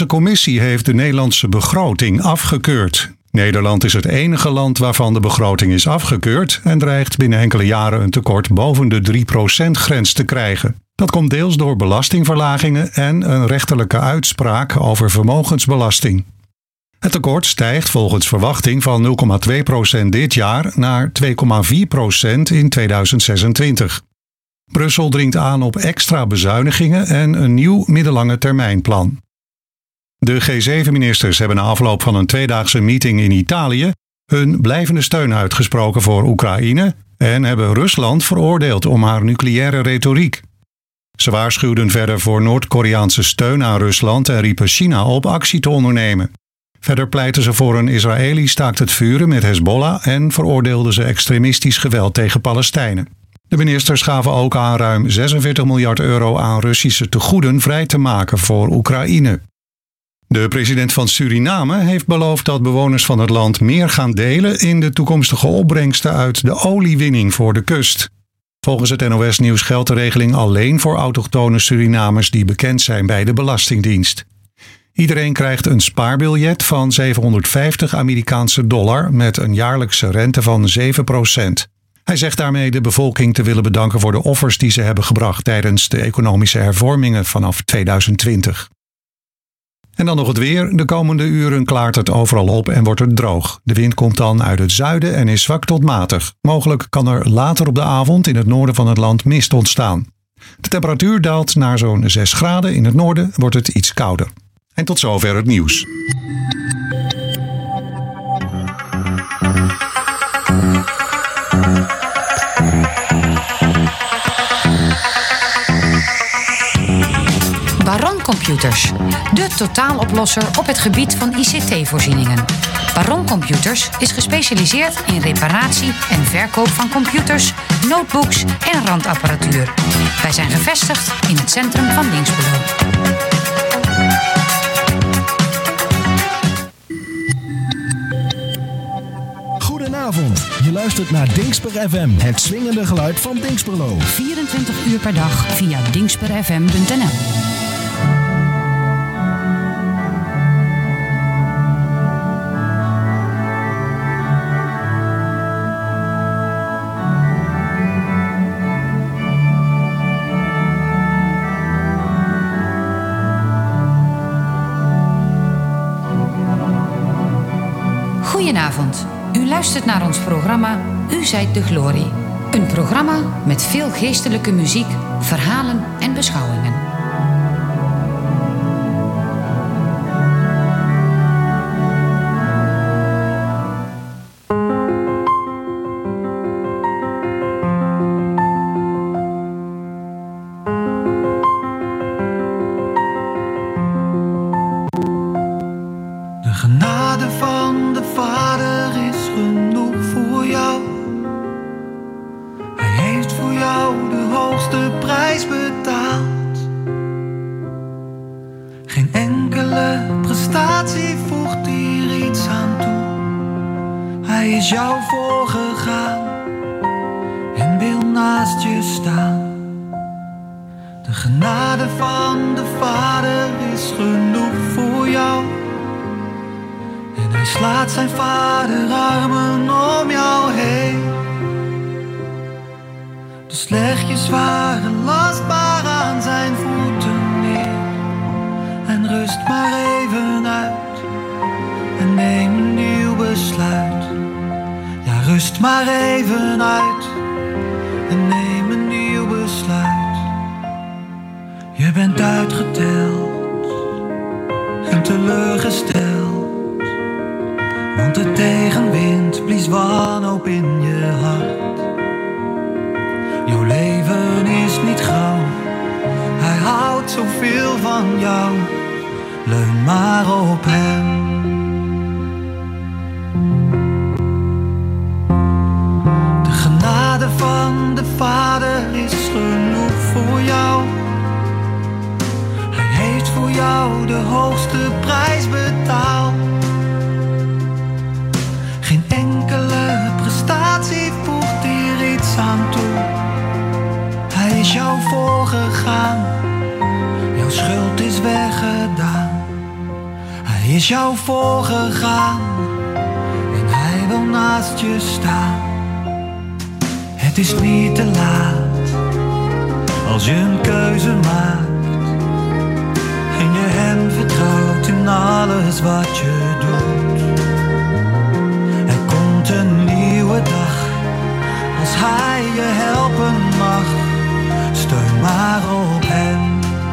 De commissie heeft de Nederlandse begroting afgekeurd. Nederland is het enige land waarvan de begroting is afgekeurd en dreigt binnen enkele jaren een tekort boven de 3%-grens te krijgen. Dat komt deels door belastingverlagingen en een rechterlijke uitspraak over vermogensbelasting. Het tekort stijgt volgens verwachting van 0,2% dit jaar naar 2,4% in 2026. Brussel dringt aan op extra bezuinigingen en een nieuw middellange termijnplan. De G7-ministers hebben na afloop van een tweedaagse meeting in Italië hun blijvende steun uitgesproken voor Oekraïne en hebben Rusland veroordeeld om haar nucleaire retoriek. Ze waarschuwden verder voor Noord-Koreaanse steun aan Rusland en riepen China op actie te ondernemen. Verder pleiten ze voor een Israëlisch staakt het vuren met Hezbollah en veroordeelden ze extremistisch geweld tegen Palestijnen. De ministers gaven ook aan ruim 46 miljard euro aan Russische tegoeden vrij te maken voor Oekraïne. De president van Suriname heeft beloofd dat bewoners van het land meer gaan delen in de toekomstige opbrengsten uit de oliewinning voor de kust. Volgens het NOS-nieuws geldt de regeling alleen voor autochtone Surinamers die bekend zijn bij de Belastingdienst. Iedereen krijgt een spaarbiljet van $750 Amerikaanse dollar met een jaarlijkse rente van 7%. Hij zegt daarmee de bevolking te willen bedanken voor de offers die ze hebben gebracht tijdens de economische hervormingen vanaf 2020. En dan nog het weer. De komende uren klaart het overal op en wordt het droog. De wind komt dan uit het zuiden en is zwak tot matig. Mogelijk kan er later op de avond in het noorden van het land mist ontstaan. De temperatuur daalt naar zo'n 6 graden. In het noorden wordt het iets kouder. En tot zover het nieuws. Baron Computers, de totaaloplosser op het gebied van ICT-voorzieningen. Baron Computers is gespecialiseerd in reparatie en verkoop van computers, notebooks en randapparatuur. Wij zijn gevestigd in het centrum van Dinxperlo. Goedenavond, je luistert naar Dinxper FM, het swingende geluid van Dinxperlo. 24 uur per dag via dinxperfm.nl. Goedenavond. U luistert naar ons programma U zijt de glorie. Een programma met veel geestelijke muziek, verhalen en beschouwingen. De genade van de Vader is genoeg voor jou. Hij heeft voor jou de hoogste prijs betaald. Geen enkele prestatie voegt hier iets aan toe. Hij is jou voorgegaan en wil naast je staan. De genade van de Vader is genoeg voor jou. Hij slaat zijn vaderarmen om jou heen. Dus leg je zware last maar aan zijn voeten neer. En rust maar even uit. En neem een nieuw besluit. Ja, rust maar even uit. En neem een nieuw besluit. Je bent uitgeteld en teleurgesteld. Want de tegenwind blies wanhoop in je hart. Jouw leven is niet gauw. Hij houdt zoveel van jou. Leun maar op hem. De genade van de Vader is genoeg voor jou. Hij heeft voor jou de hoogste prijs betaald. Geen enkele prestatie voegt hier iets aan toe. Hij is jou voorgegaan. Jouw schuld is weggedaan. is jou voorgegaan en hij wil naast je staan. Het is niet te laat als je een keuze maakt en je hem vertrouwt in alles wat je doet. Er komt een nieuwe dag als hij je helpen mag. Steun maar op hem.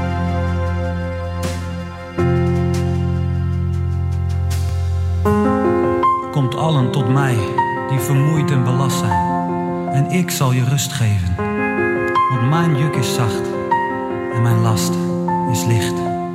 Komt allen tot mij die vermoeid en belast zijn, en ik zal je rust geven. Want mijn juk is zacht en mijn last is licht.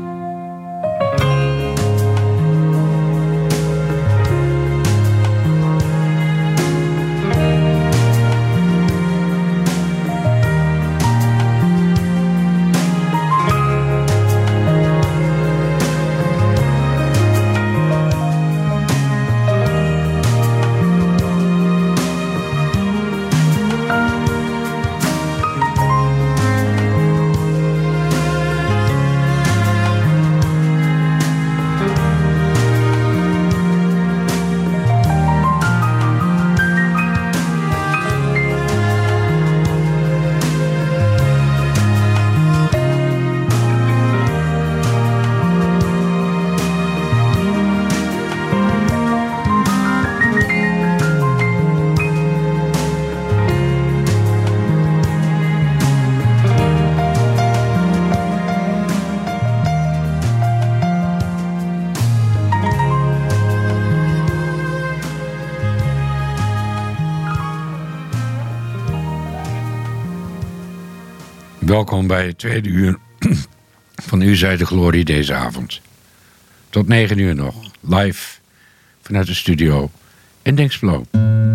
Welkom bij het tweede uur van U zij de glorie deze avond. Tot 9 uur nog, live vanuit de studio in Dinxperlo.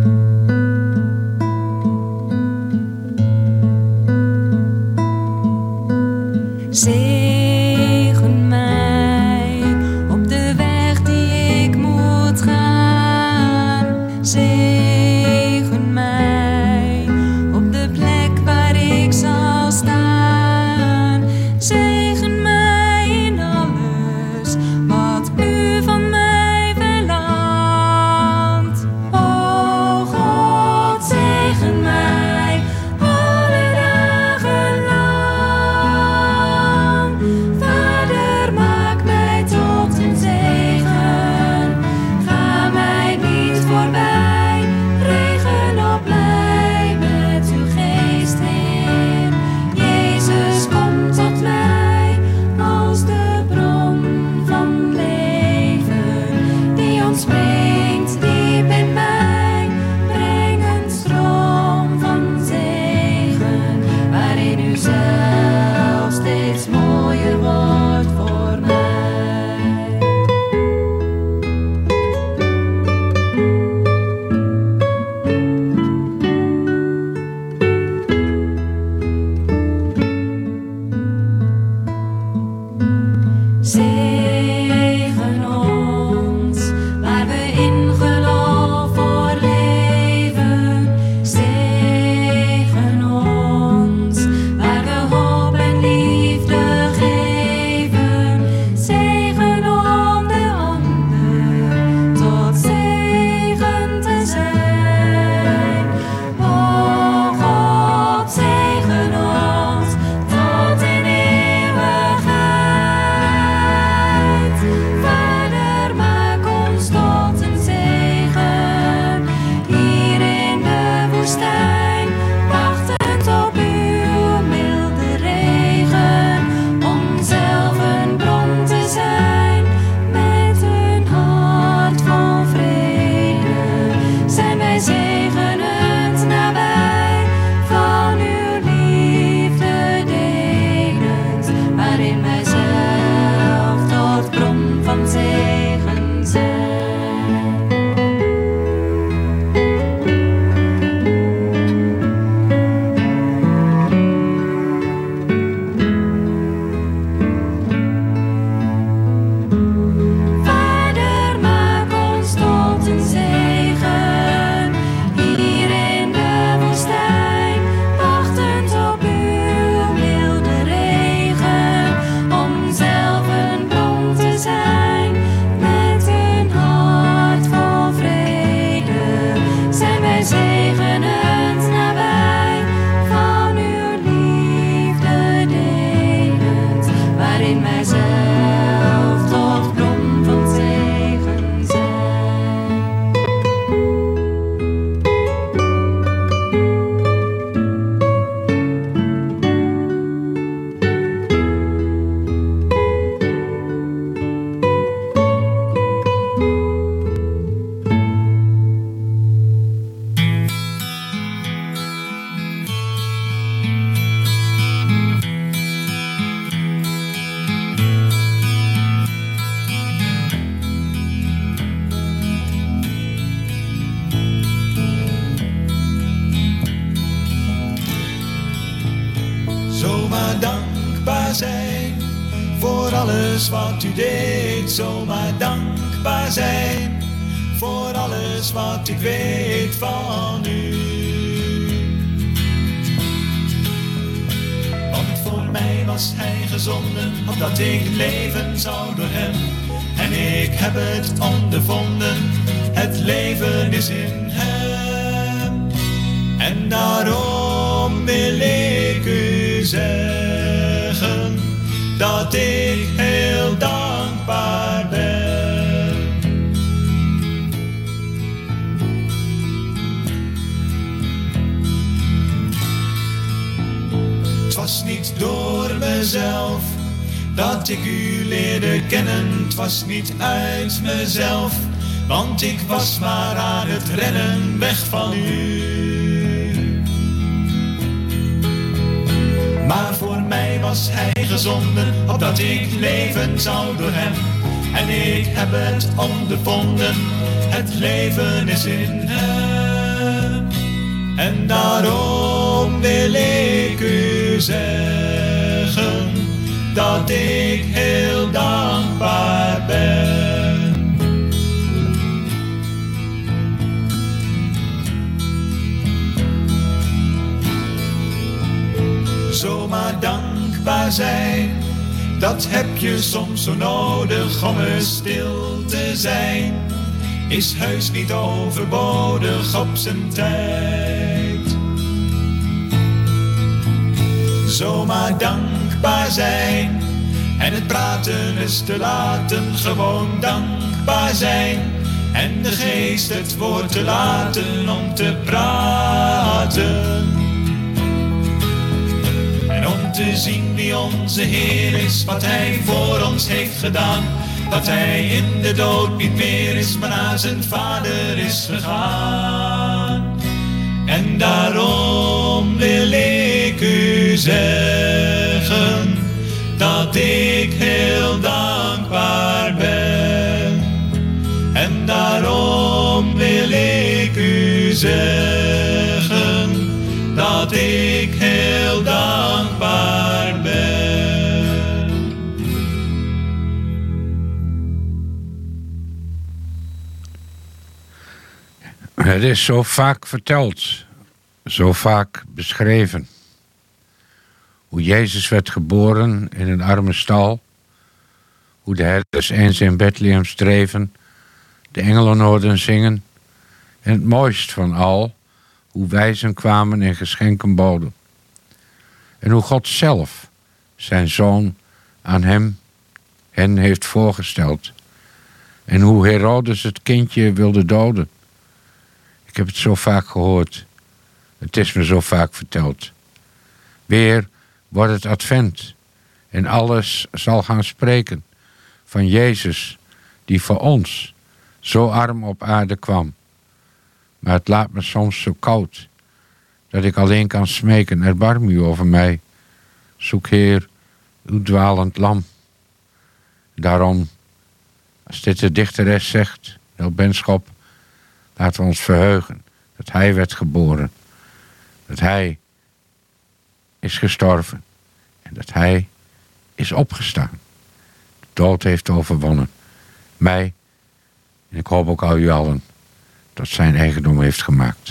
Zegen mij op de weg die ik moet gaan. Zegen mij op de plek waar ik zal staan. Zegen mij in alles wat u van mij verlangt. O God, zegen mij alle dagen lang. Vader, maak mij tot een zegen. Ga mij niet voorbij. Regen op mij met uw geest, Heer. Jezus, kom tot mij als de bron van leven, die ontspringt diep in mij. Breng een stroom van zegen, waarin u zelf steeds mooier wordt voor mij. Zegen ons waar we alles wat u deed, zomaar dankbaar zijn. Voor alles wat ik weet van u. Want voor mij was hij gezonden, opdat ik leven zou door hem. En ik heb het ondervonden, het leven is in hem. En daarom wil ik u zeggen, dat ik heel dankbaar ben. Het was niet door mezelf dat ik u leerde kennen, het was niet uit mezelf, want ik was maar aan het rennen weg van u. Maar voor mij was hij gezonden, opdat ik leven zou door hem. En ik heb het ondervonden, het leven is in hem. En daarom wil ik u zeggen, dat ik heel dankbaar ben. Zomaar dankbaar zijn, dat heb je soms zo nodig om eens stil te zijn. Is heus niet overbodig op zijn tijd. Zomaar dankbaar zijn en het praten is te laten. Gewoon dankbaar zijn en de geest het woord te laten om te praten. En om te zien wie onze Heer is, wat hij voor ons heeft gedaan. Dat hij in de dood niet meer is, maar naar zijn Vader is gegaan. En daarom wil ik u zeggen, dat ik heel dankbaar ben. En daarom wil ik u zeggen, dat ik heel dankbaar ben. Het is zo vaak verteld, zo vaak beschreven. Hoe Jezus werd geboren in een arme stal. Hoe de herders eens in Bethlehem streven, de engelen hoorden zingen. En het mooist van al, hoe wijzen kwamen en geschenken boden. En hoe God zelf zijn zoon aan hen heeft voorgesteld. En hoe Herodes het kindje wilde doden. Ik heb het zo vaak gehoord. Het is me zo vaak verteld. Weer wordt het advent. En alles zal gaan spreken van Jezus, die voor ons zo arm op aarde kwam. Maar het laat me soms zo koud, dat ik alleen kan smeken, erbarm u over mij. Zoek Heer, uw dwalend lam. Daarom, als dit de dichteres zegt, El Benschop, laten we ons verheugen dat hij werd geboren. Dat hij is gestorven. En dat hij is opgestaan. De dood heeft overwonnen. Mij, en ik hoop ook al u allen, tot zijn eigendom heeft gemaakt.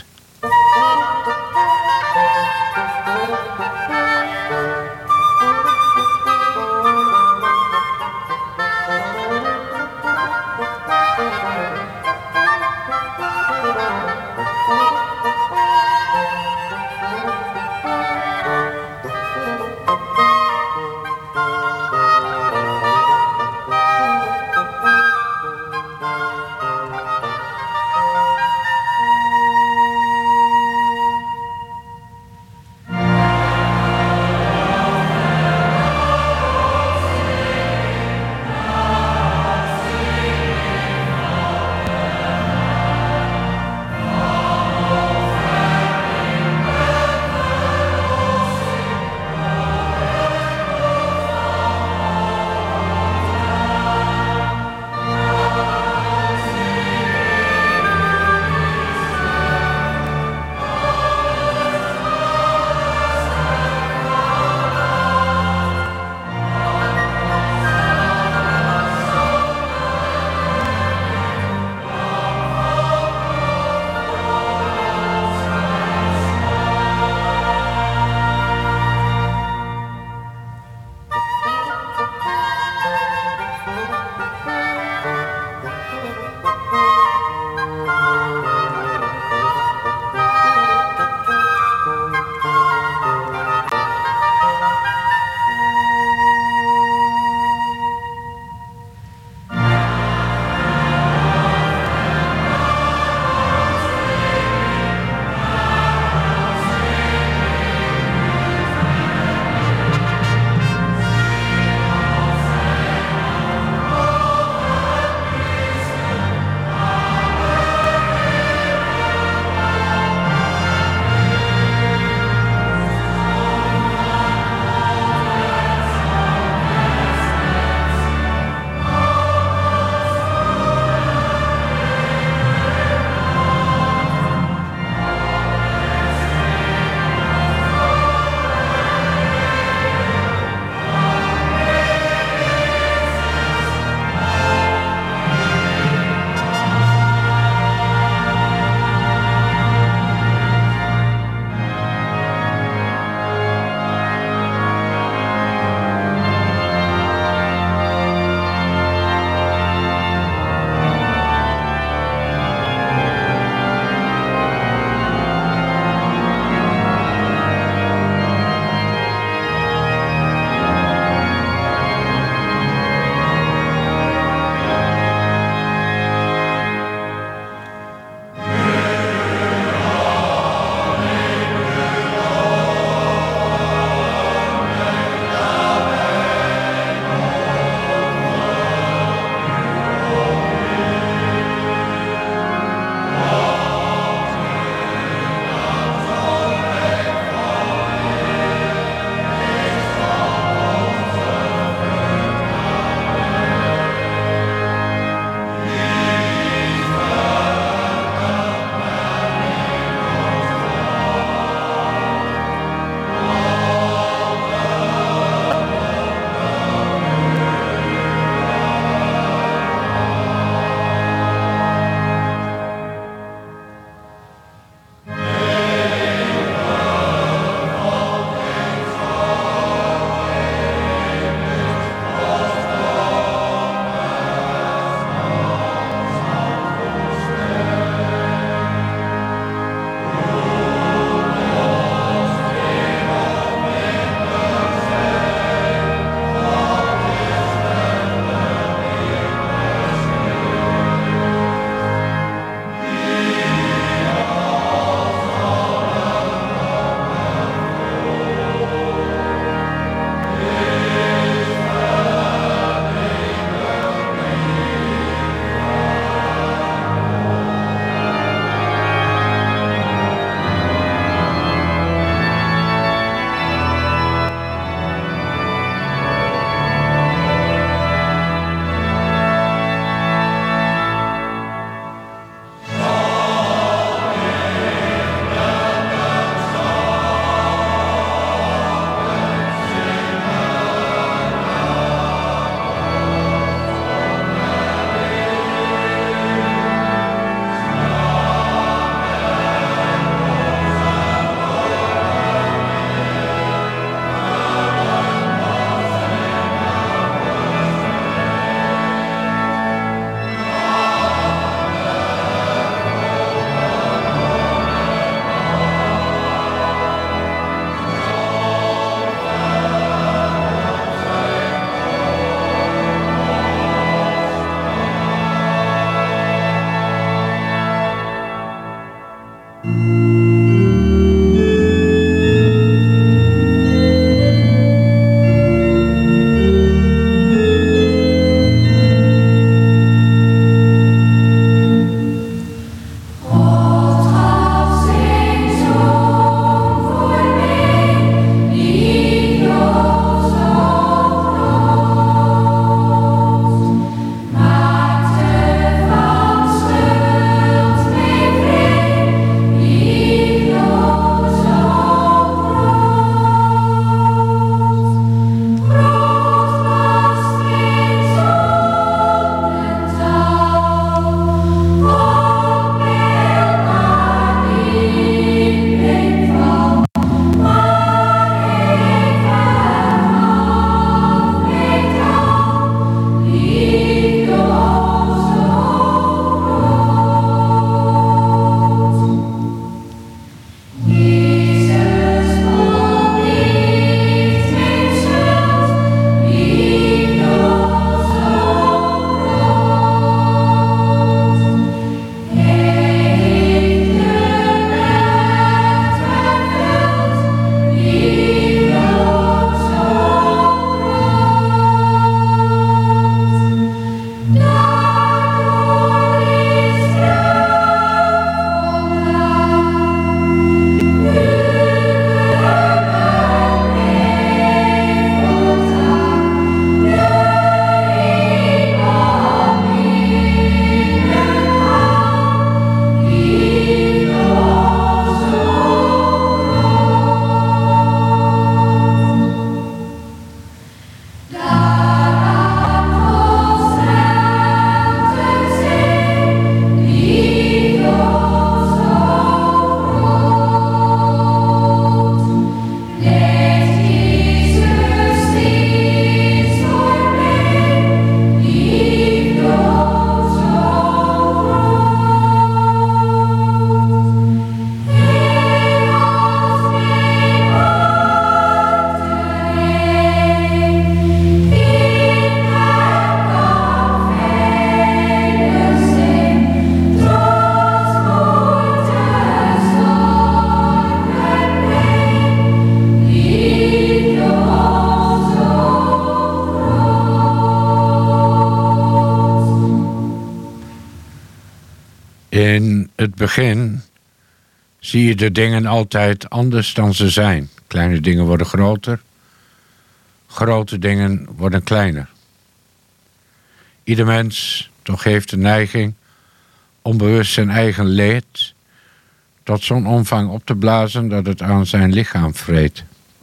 In het begin zie je de dingen altijd anders dan ze zijn. Kleine dingen worden groter. Grote dingen worden kleiner. Ieder mens toch heeft de neiging onbewust zijn eigen leed tot zo'n omvang op te blazen dat het aan zijn lichaam vreet.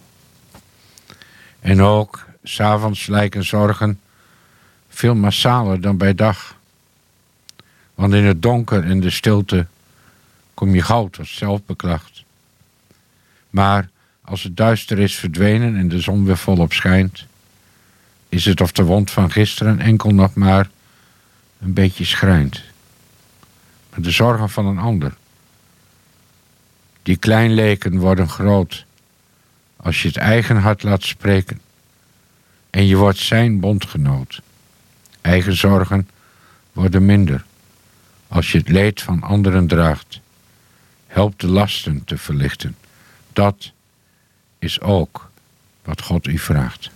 En ook 's avonds lijken zorgen veel massaler dan bij dag. Want in het donker en de stilte kom je gauw tot zelfbeklacht. Maar als het duister is verdwenen en de zon weer volop schijnt, is het of de wond van gisteren enkel nog maar een beetje schrijnt. Maar de zorgen van een ander, die klein leken, worden groot als je het eigen hart laat spreken en je wordt zijn bondgenoot. Eigen zorgen worden minder als je het leed van anderen draagt. Help de lasten te verlichten. Dat is ook wat God u vraagt.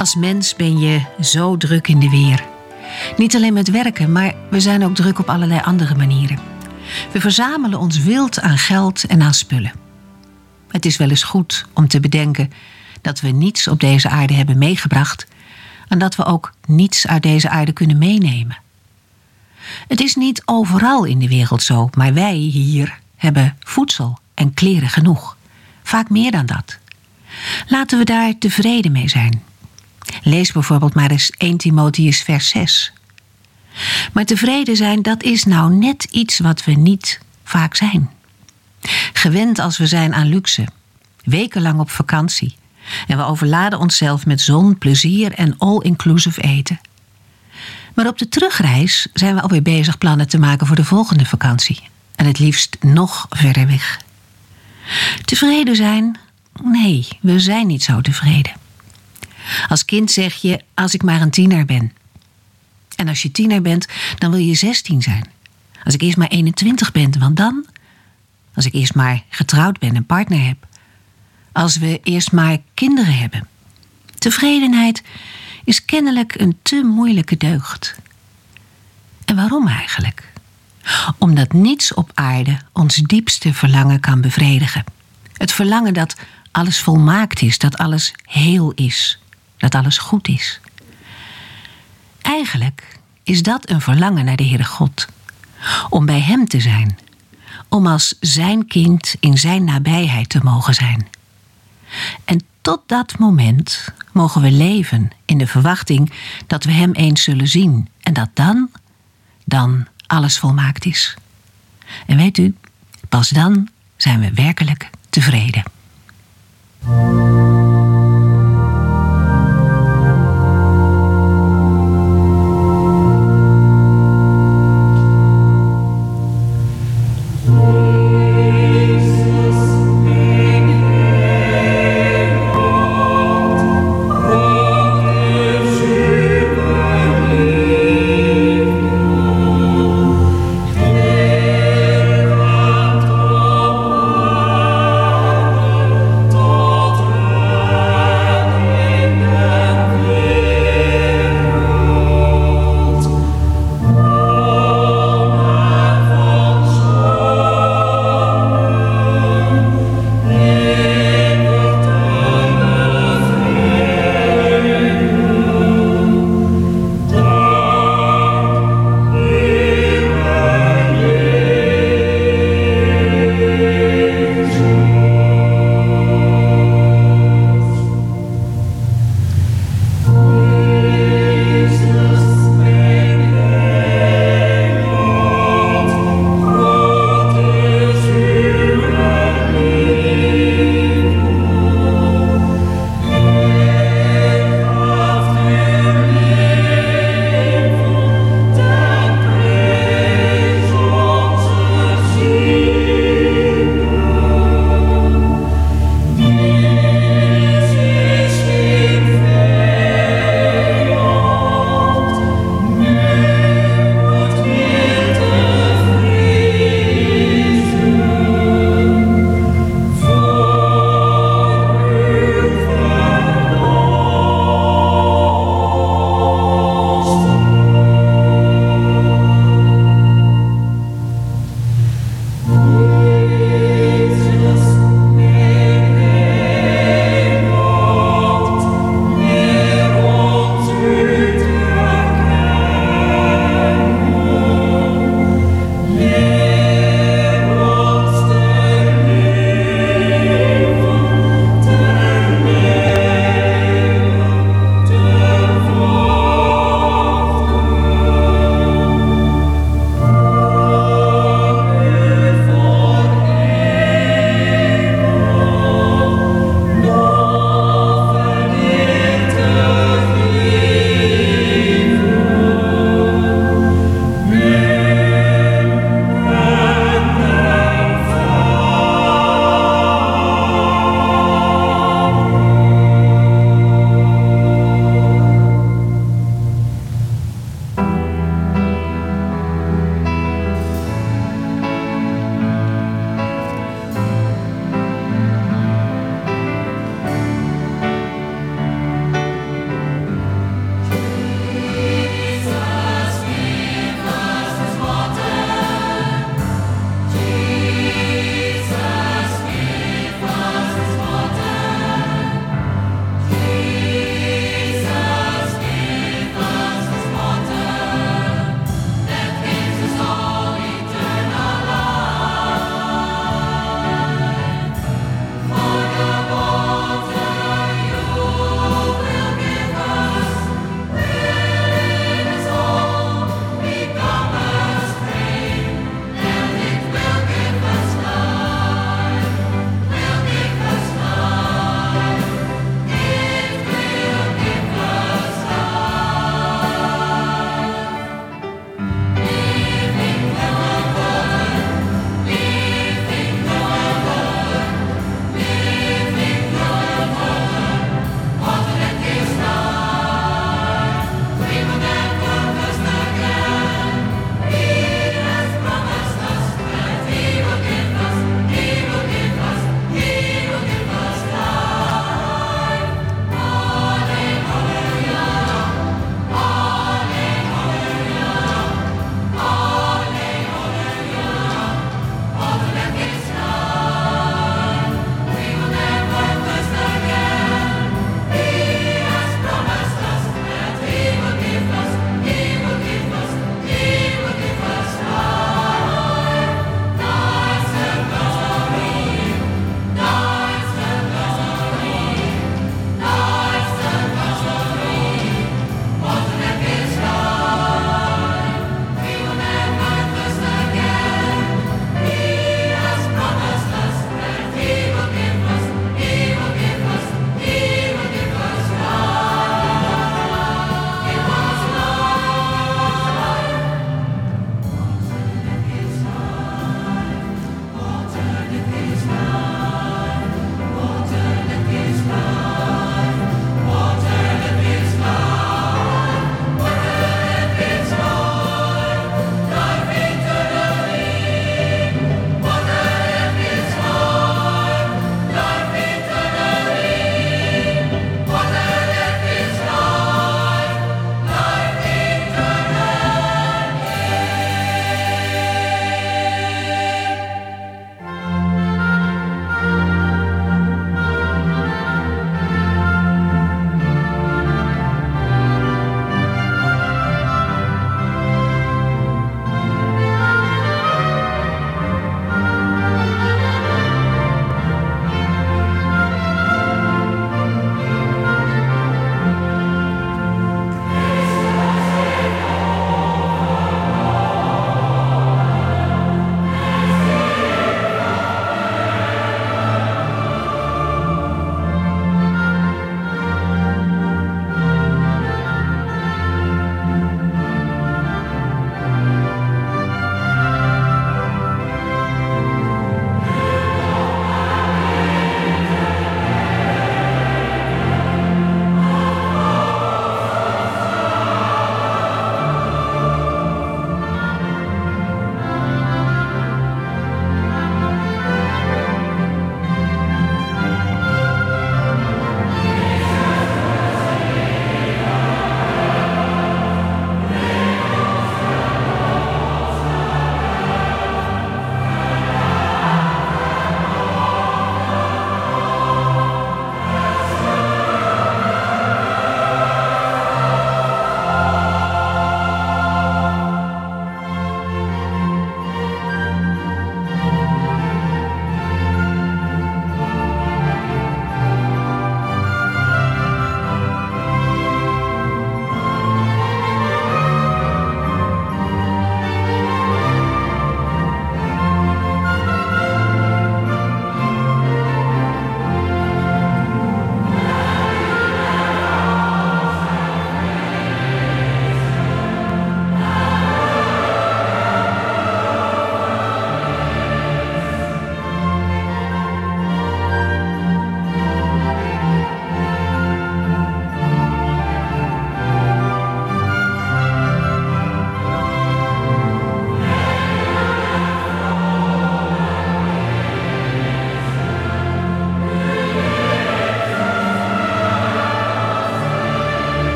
Als mens ben je zo druk in de weer. Niet alleen met werken, maar we zijn ook druk op allerlei andere manieren. We verzamelen ons wild aan geld en aan spullen. Het is wel eens goed om te bedenken dat we niets op deze aarde hebben meegebracht en dat we ook niets uit deze aarde kunnen meenemen. Het is niet overal in de wereld zo, maar wij hier hebben voedsel en kleren genoeg. Vaak meer dan dat. Laten we daar tevreden mee zijn. Lees bijvoorbeeld maar eens 1 Timotheüs vers 6. Maar tevreden zijn, dat is nou net iets wat we niet vaak zijn. Gewend als we zijn aan luxe, wekenlang op vakantie. En we overladen onszelf met zon, plezier en all-inclusive eten. Maar op de terugreis zijn we alweer bezig plannen te maken voor de volgende vakantie. En het liefst nog verder weg. Tevreden zijn? Nee, we zijn niet zo tevreden. Als kind zeg je, als ik maar een tiener ben. En als je tiener bent, dan wil je 16 zijn. Als ik eerst maar 21 ben, want dan? Als ik eerst maar getrouwd ben en een partner heb. Als we eerst maar kinderen hebben. Tevredenheid is kennelijk een te moeilijke deugd. En waarom eigenlijk? Omdat niets op aarde ons diepste verlangen kan bevredigen. Het verlangen dat alles volmaakt is, dat alles heel is, dat alles goed is. Eigenlijk is dat een verlangen naar de Heere God. Om bij Hem te zijn. Om als zijn kind in zijn nabijheid te mogen zijn. En tot dat moment mogen we leven in de verwachting dat we Hem eens zullen zien. En dat dan alles volmaakt is. En weet u, pas dan zijn we werkelijk tevreden.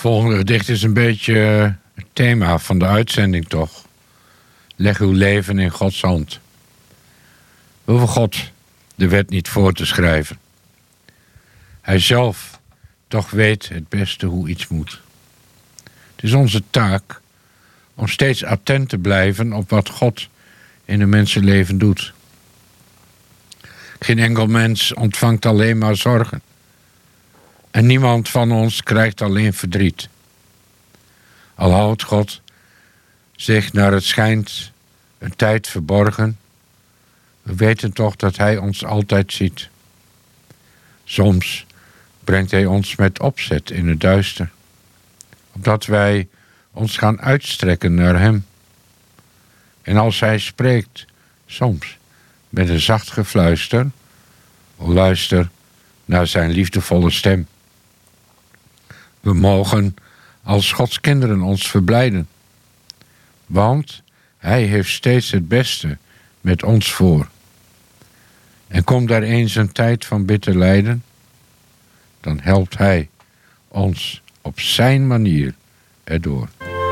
volgende gedicht is een beetje het thema van de uitzending, toch? Leg uw leven in Gods hand. We hoeven God de wet niet voor te schrijven. Hij zelf toch weet het beste hoe iets moet. Het is onze taak om steeds attent te blijven op wat God in een mensenleven doet. Geen enkel mens ontvangt alleen maar zorgen. En niemand van ons krijgt alleen verdriet. Al houdt God zich naar het schijnt een tijd verborgen, we weten toch dat Hij ons altijd ziet. Soms brengt Hij ons met opzet in het duister, opdat wij ons gaan uitstrekken naar Hem. En als Hij spreekt, soms met een zacht gefluister, luister naar Zijn liefdevolle stem. We mogen als Gods kinderen ons verblijden, want Hij heeft steeds het beste met ons voor. En komt daar eens een tijd van bitter lijden, dan helpt Hij ons op Zijn manier erdoor.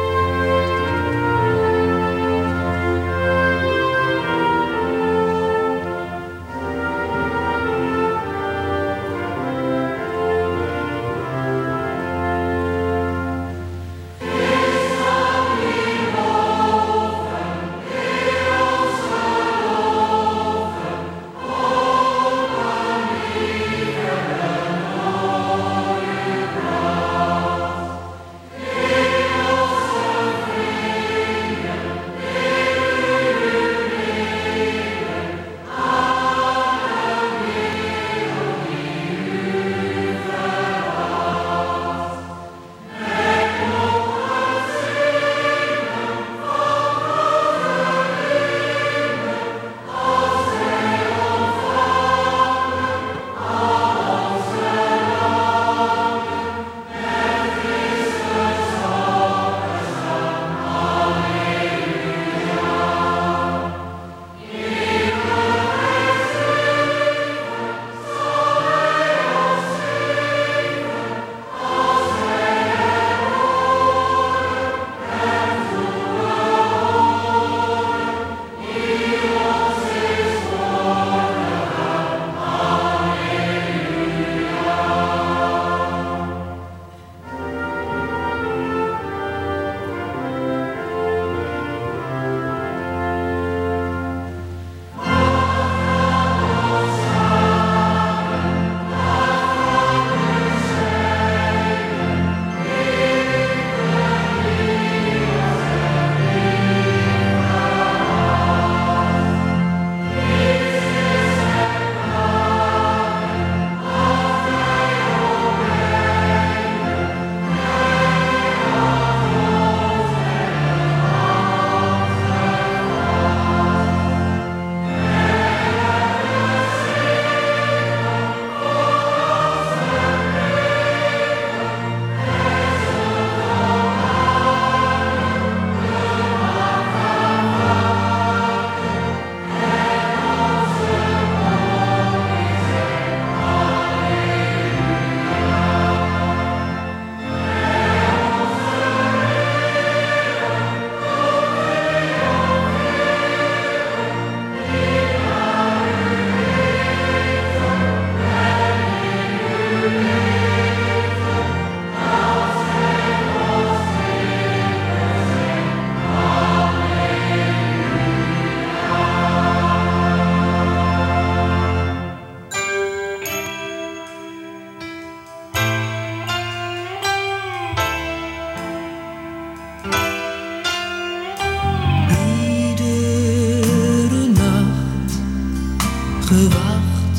gewacht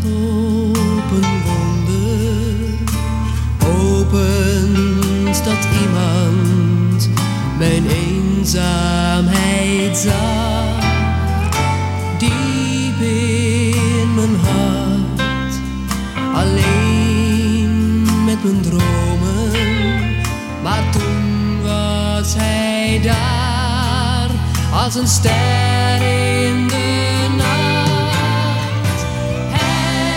op een wonder. Opent dat iemand mijn eenzaamheid zag. Diep in mijn hart, alleen met mijn dromen. Maar toen was hij daar, als een ster in de nacht.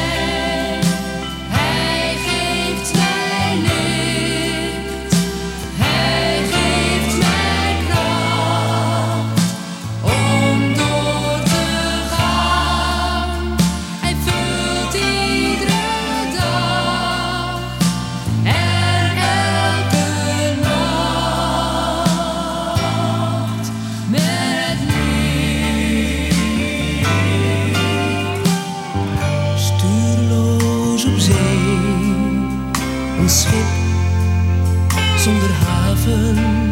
Hij geeft mij licht, een schip zonder haven,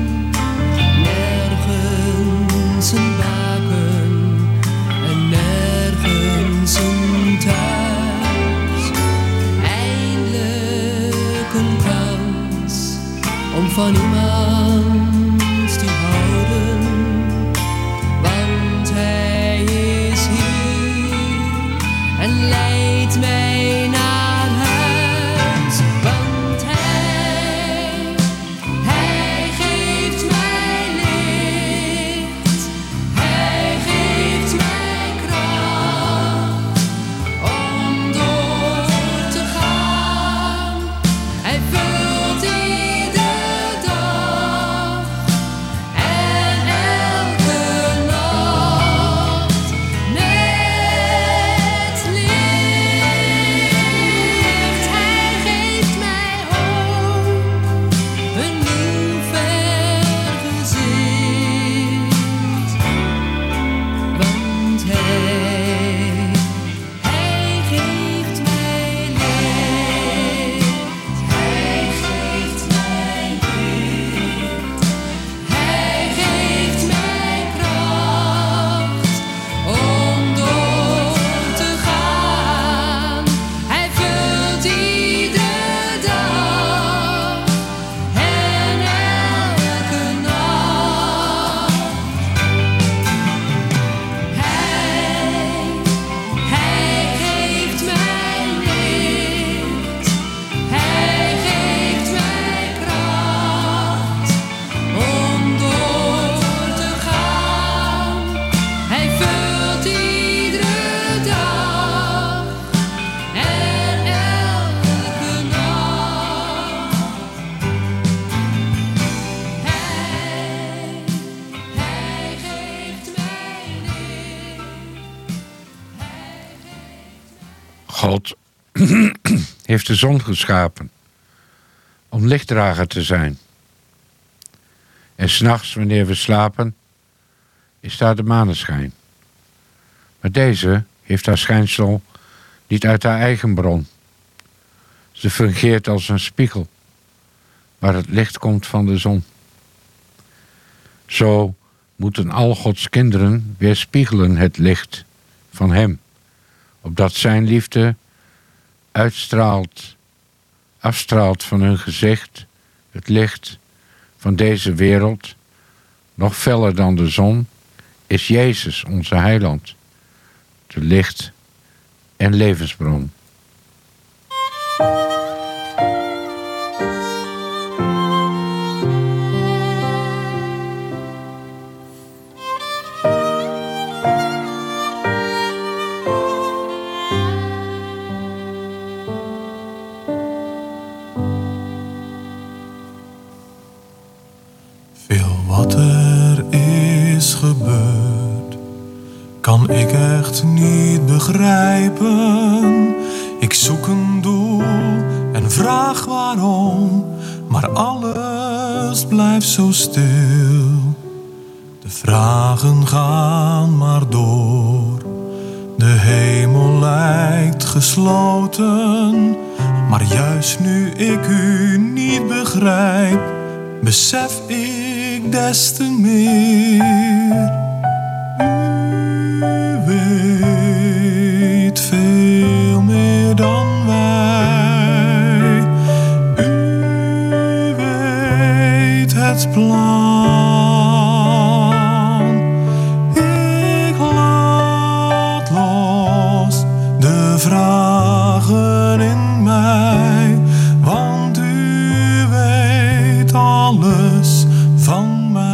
nergens een baken en nergens een thuis. Eindelijk een kans om van iemand te houden, want hij is hier en leidt mij naar huis. Want hij geeft mij licht, hij geeft mij kracht om door te gaan. Hij vult iedere dag en elke nacht met licht. Hij geeft mij hoop, een nieuw vergezicht. Want hij geeft mij licht, hij geeft mij licht, hij geeft mij kracht om door te gaan. Hij vult iedere dag en elke nacht. Hij geeft mij licht, hij geeft mij kracht om door te gaan. Hij vult iedere dag en elke nacht. Hij geeft mij licht. God heeft de zon geschapen om lichtdrager te zijn. En 's nachts, wanneer we slapen, is daar de maneschijn. Maar deze heeft haar schijnsel niet uit haar eigen bron. Ze fungeert als een spiegel waar het licht komt van de zon. Zo moeten al Gods kinderen weerspiegelen het licht van Hem, opdat zijn liefde afstraalt van hun gezicht, het licht van deze wereld. Nog feller dan de zon is Jezus, onze heiland, de licht en levensbron. Veel wat er is gebeurd, kan ik echt niet begrijpen. Ik zoek een doel en vraag waarom, maar alles blijft zo stil. De vragen gaan maar door, de hemel lijkt gesloten. Maar juist nu ik u niet begrijp, besef ik des te meer. U weet veel meer dan wij. U weet het plan. Ik laat los de vragen in mij, want u weet alles van mij.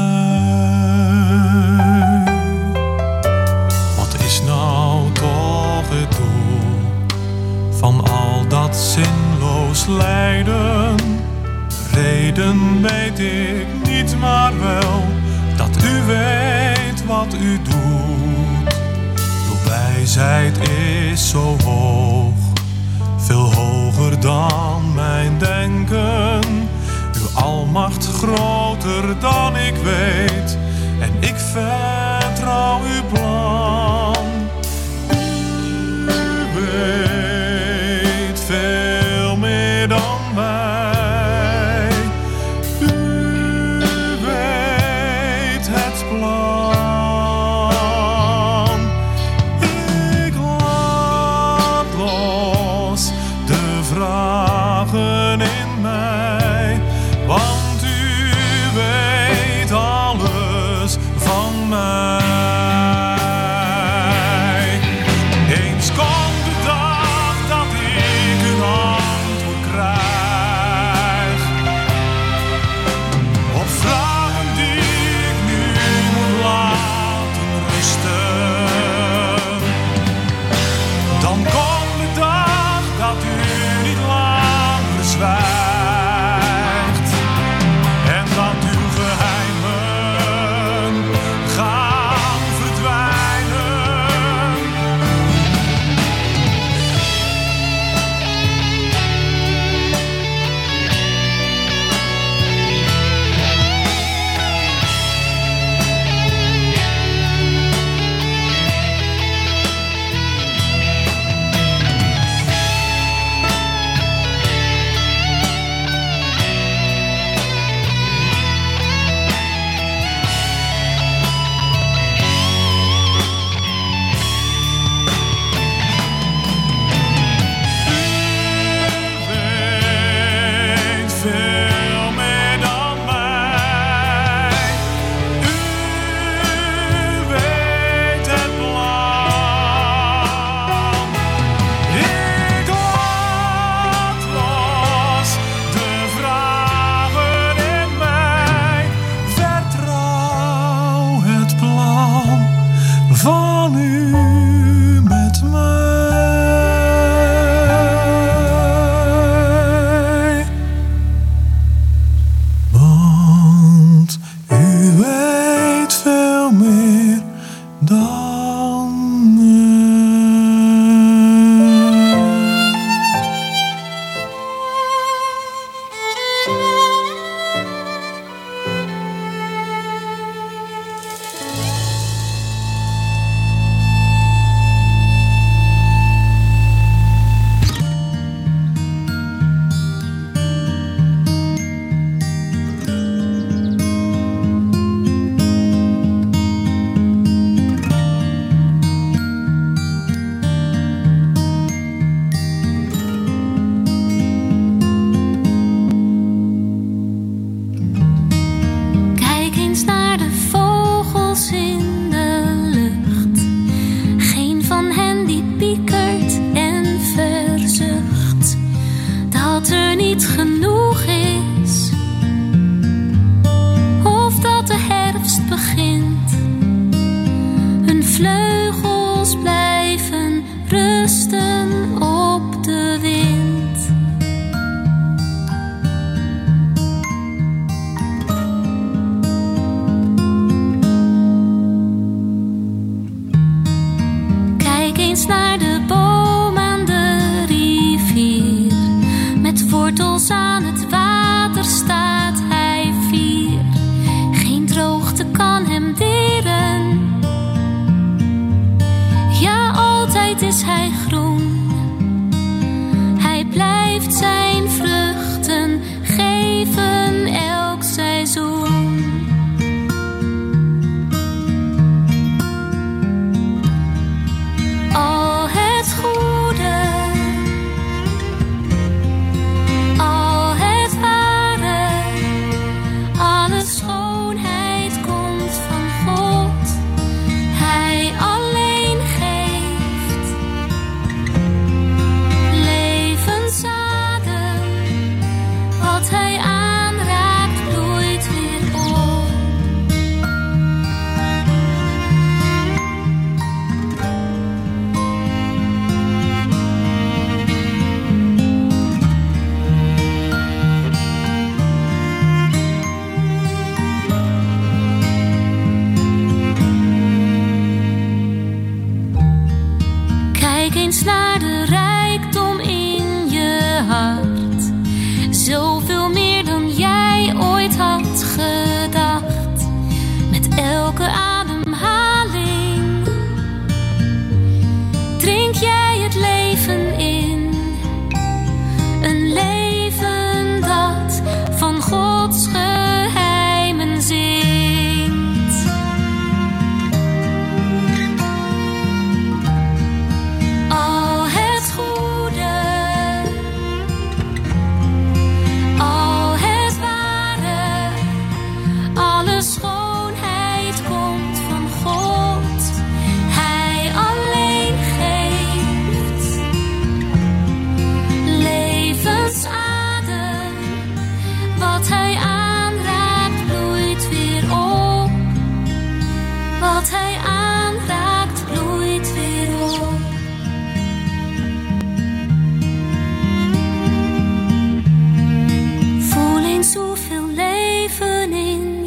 Wat is nou toch het doel van al dat zinloos lijden? Reden weet ik niet, maar wel dat u weet wat u doet. Uw wijsheid is zo hoog, veel hoger dan mijn denken. Uw almacht groter dan ik weet, en ik vertrouw uw plan. U weet veel meer dan wij.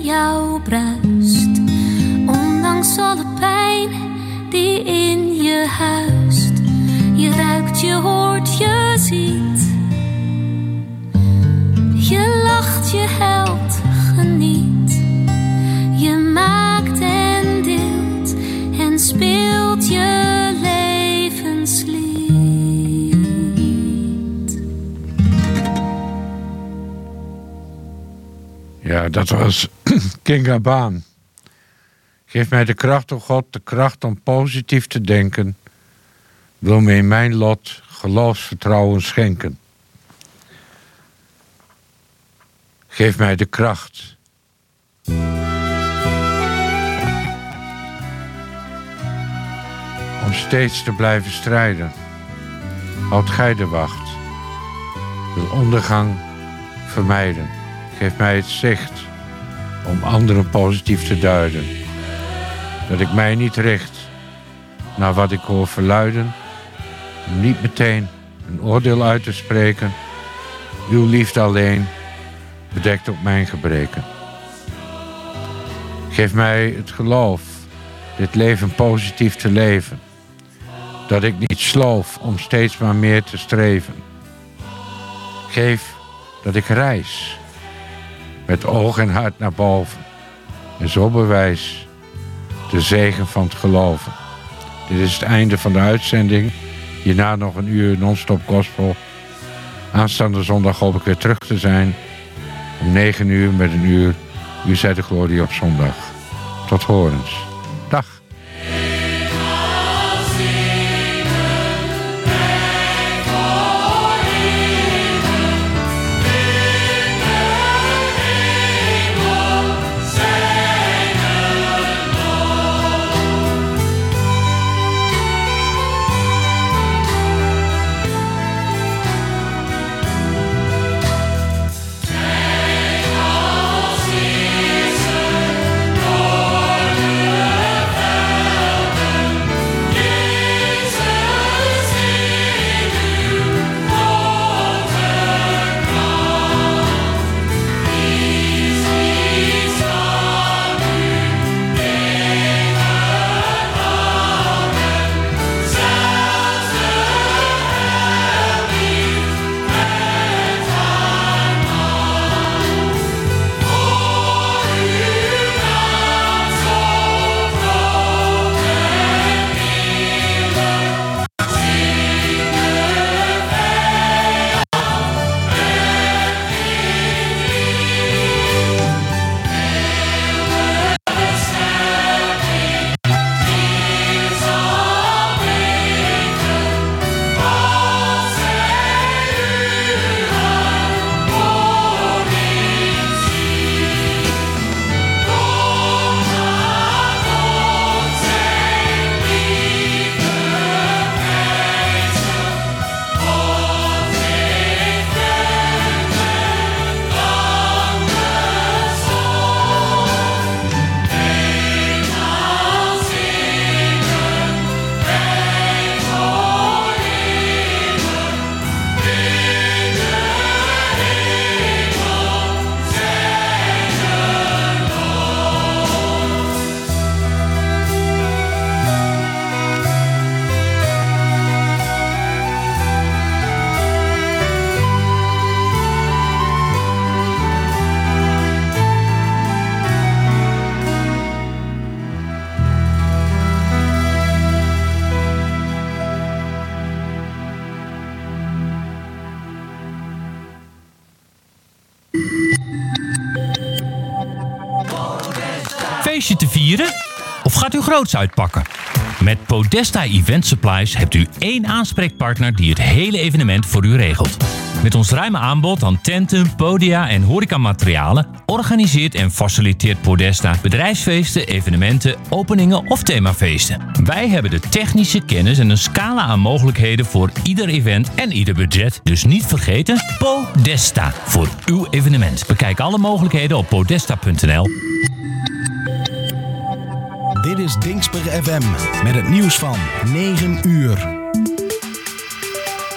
jou bruist. Ondanks alle pijn die in je huist. Je ruikt, je hoort, je ziet. Je lacht, je huilt, geniet. Je maakt en deelt en speelt je levenslied. Ja, dat was Kinga Baan. Geef mij de kracht, o God, de kracht om positief te denken. Wil me in mijn lot geloofsvertrouwen schenken. Geef mij de kracht. Om steeds te blijven strijden. Houd gij de wacht. Wil ondergang vermijden. Geef mij het zicht om anderen positief te duiden. Dat ik mij niet richt naar wat ik hoor verluiden. Om niet meteen een oordeel uit te spreken. Uw liefde alleen bedekt ook mijn gebreken. Geef mij het geloof dit leven positief te leven. Dat ik niet sloof om steeds maar meer te streven. Geef dat ik reis met oog en hart naar boven. En zo bewijs de zegen van het geloven. Dit is het einde van de uitzending. Hierna nog een uur non-stop gospel. Aanstaande zondag hoop ik weer terug te zijn. Om 9 uur met een uur. U zij de glorie op zondag. Tot horens. Dag. Feestje te vieren? Of gaat u groots uitpakken? Met Podesta Event Supplies hebt u één aanspreekpartner die het hele evenement voor u regelt. Met ons ruime aanbod aan tenten, podia en horecamaterialen organiseert en faciliteert Podesta bedrijfsfeesten, evenementen, openingen of themafeesten. Wij hebben de technische kennis en een scala aan mogelijkheden voor ieder event en ieder budget. Dus niet vergeten, Podesta voor uw evenement. Bekijk alle mogelijkheden op podesta.nl. Dit is Dingsper FM met het nieuws van 9 uur.